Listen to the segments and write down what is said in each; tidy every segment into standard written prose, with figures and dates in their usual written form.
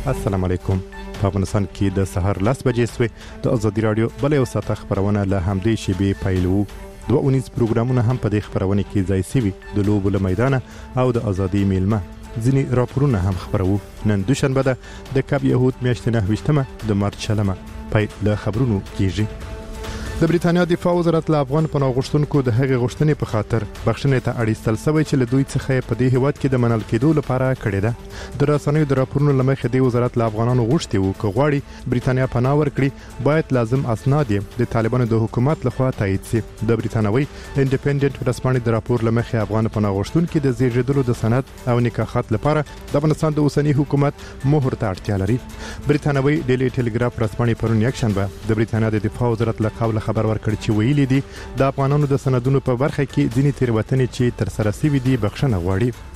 السلام علیکم. په افغانستان کې د سحر 10 بجې سوې د ازادي رادیو بل یو ساعت خبرونه له همدې شیبې پیلو. 2 پروګرامونه هم په دې خبرونه کې ځای سوي د لوبو له میدان او د ازادي میلمه. ځینی راپورونه هم خبرو. نن دوشنبه ده د کاب یهود میاشتې 9 د مارچ شلمه. پای له خبرونو کیږي. د بریتانیا دفاع وزارت له افغان پناه غوښتونکو د هغې غوښتنې په خاطر بخښنې ته اړیستل شوی چې له دوی څخه په دې هیواد کې د منل کېدو لپاره کړې ده. د رسنیو د راپورونو لمخې د وزارت له افغانانو غوښتي وو چې غواړي بریتانیا پناه ورکړي باید لازم اسناد د طالبانو د حکومت لخوا تایید شي. د بریتانوي انډیپندنت ورسپانې د راپور لمخې افغان پناه غوښتونکو د زیږیدلو د سند او نکاحات لپاره د افغانستان د اوسنی حکومت مهر ته اړتیا لري. بریتانوي ډیلی ټلګراف ورسپانې پرون یکشنبه د بریتانیا د دفاع وزارت له قبل خبر ورکړ چې ویلي دي د افغانانو د سندونو په برخه کې ځینې تیروتنې چې تر سره شوي دي بخښنه غواړي.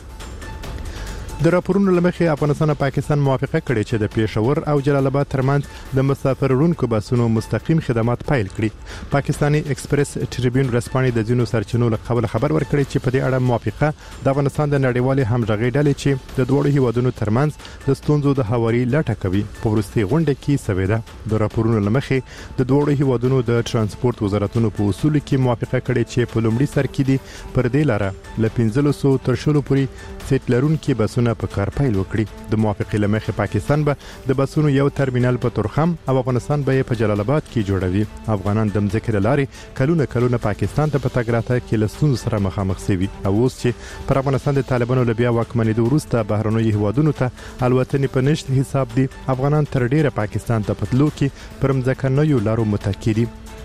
د راپورونو لمخې افغانستان او پاکستان موافقه کړې چې د پېښور او جلال آباد ترمنځ د مسافرونکو بسونو مستقیم خدمات پیل کړي. پاکستاني ایکسپریس ټریبیون ورسپانې د ځینو سرچینو له قبل خبر ورکړي چې په دې اړه موافقه د افغانستان د نړیوالې همغږۍ ډلې چې د دوه هیوادونو ترمنځ د ستونزو د هواري لټه کوي په وروستي غونډه کې شوې ده. د راپورونو لمخې د دوه هیوادونو د ترانسپورت وزارتونو په اصول کې موافقه کړې چې په لومړي سر کې دي پر دې لاره له 1500 تر 100 پورې سیټ لرونکي بسونه په کار پیل وکړي. د موافقې لمخې پاکستان به د بسونو یو ترمینل په تورخم او افغانستان به په جلال آباد کې جوړوي. افغانان د مځکې لارې کلونه پاکستان ته په تګ راتګ کې له ستونزو سره مخامخ شوي او اوس چې پر افغانستان د طالبانو له بیا واکمنېدو وروسته بهرنیو هیوادونو ته الوتنې په نشت حساب دي افغانان تر ډیره پاکستان ته په تلو کې پر مځکنیو لارو متکی دي.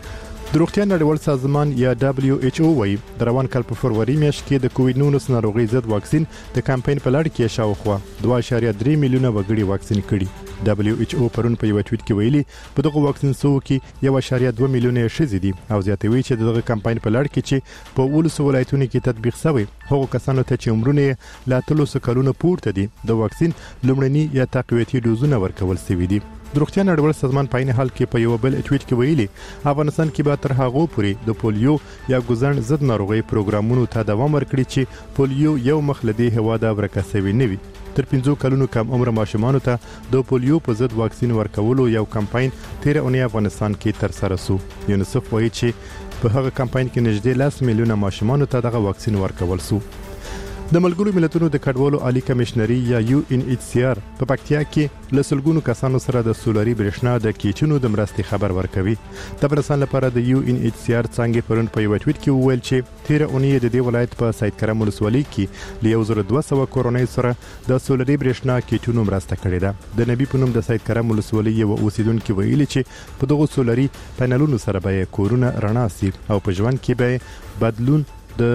د روغتیا نړیوال سازمان یا WHO وايي د روان کال په فروری میاشت کې د کووډ-19 ناروغي ضد واکسین د کمپاین په لړ کې شاوخوا 2.3 میلیونه وګړي واکسین کړي. WHO پرون په یو ټویټ کې ویلي په دغه واکسین سو کې 1.2 میلیونه ښځې دي او زیاتوي چې دغه کمپاین په لړ کې چې په 19 ولایتونو کې تطبیق شوی هغو کسانو ته چې عمرونه لا 300 کلونو پورته دي د واکسین لومړني یا تقویتي ډوزونه ورکول شوي دي. د روغتیا نړیوال سازمان په عین حال کې په یو بل ټویټ کې ویلي افغانستان کې به تر هغه پورې د پولیو یا ګوزن ضد ناروغي پروګرامونو ته دوام ورکړي چې پولیو یو مخلدي هواده ورکسوي نه وي. تر 15 کلونو کم عمر ماشومان ته د پولیو په ضد واکسین ورکولو یو کمپاین تیر اونۍ افغانستان کې تر سره شو. یونیسف وایي چې په هغه کمپاین کې نږدې 10 میلیونه ماشومان ته دغه واکسین ورکول شو. د ملګرو ملتونو د کډوالو عالی کمشنري یا UNHCR په پکتیا کې لسلګونو کسانو سره د سولري برېښنا د کیچونو د مرستې خبر ورکوي. د افغانستان لپاره د UNHCR څنګه پرون په یو ټویټ کې وویل چې تیر اونۍ د دې ولایت په سید کرم ولسوالۍ کې له 1200 کورونۍ سره د سولري برېښنا کیچونو مرسته کړې ده. د نبی په نوم د سید کرم ولسوالۍ یو اوسیدونکو ویلي چې په دغه سولري پینلونو سره به کورونه رڼا سي او په ژوند کې به بدلون د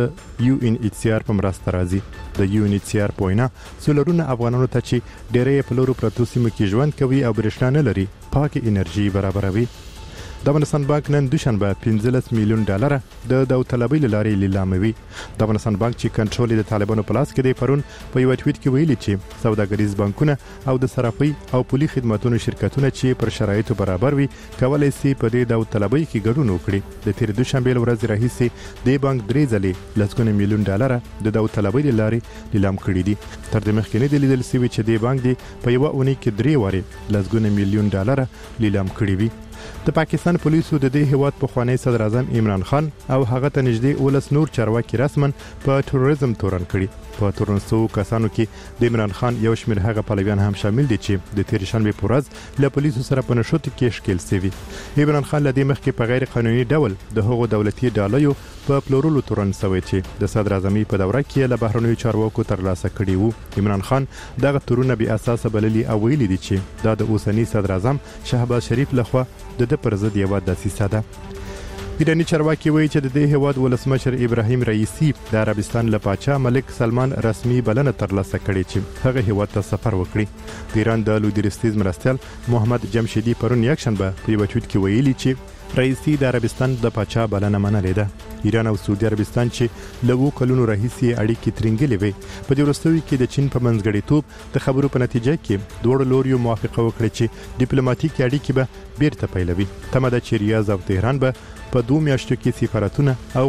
UNHCR په مرسته راځي. د UNHCR په وینا سولرونه افغانانو ته چې ډېرې په لورو پرتو سیمو کې ژوند کوي او برېښنا نه لري پاکه انرژي برابروي. د افغانستان بانک نن دوشنبه 15 میلیون ډالر د داوطلبۍ لارې لیلاموي. د افغانستان بانک چې کنټرول د طالبانو په لاس کې دی پرون په یو ټویټ کې ویلي چې سوداګریز بانکونه او د صرافۍ او پولي خدماتو شرکتونه چې پر شرایطو برابر وي کولای شي په دې داوطلبۍ کې ګډون وکړي. د تیر دوشنبه ورځ راهیسې د بانک 3 ځلې لسګونه میلیون ډالر د داوطلبۍ لارې لیلام کړي دي. تر دې مخکې نه دی لیدل شوی چې د بانک دی په یو اونۍ کې 3 واره لسګونه میلیون ډالر لیلام کړي وي. د پاکستان پولیسو د دې هیواد پخوانی صدر اعظم عمران خان او هغه ته نږدې 19 نور چارواکي رسمن په تروریزم تورن کړي. په تورنسو کسانو کې د عمران خان یو شمېر هغه پلویان هم شامل دي چې د تیر شنبه په ورځ له پولیسو سره په نشوت کې ښکېل شوي. عمران خان له دې مخکې په غیر قانوني ډول د هغو دولتي ډالایو په پلورلو تورن شوی چې د صدر اعظمي په دوره کې له بهرنیو چارواکو ترلاسه کړي وو. عمران خان دغه تورونه بې اساسه بللي او ویلي دي چې دا د اوسنی صدر اعظم شهباز شریف لخوا د پر ضد یو دسیسه ده. ایرانی چارواکي وایي چې د دې هیواد ولسمشر ابراهیم رئیسی د عربستان له پاچا ملک سلمان رسمي بلنه ترلاسه کړې چې هغه هیواد ته سفر وکړي. د ایران د لویدرستیز مرستیال محمد جمشیدی پرون یکشنبه په یو ټویټ کې ویلي چې رئیسی د عربستان د پاچا بلنه منلې ده. ایران او سعودي عربستان چې له 2 کلونو راهیسې اړیکې ترنګلې وي په دې وروستیو کې د چین په منځګړیتوب د خبرو په نتیجه کې دوه لوري موافقه وکړه چې ډیپلوماټیک اړیکې به بیرته پیلوي. تمه ده چې ریاض او تهران به په 2 میاشتو کې سفارتونه او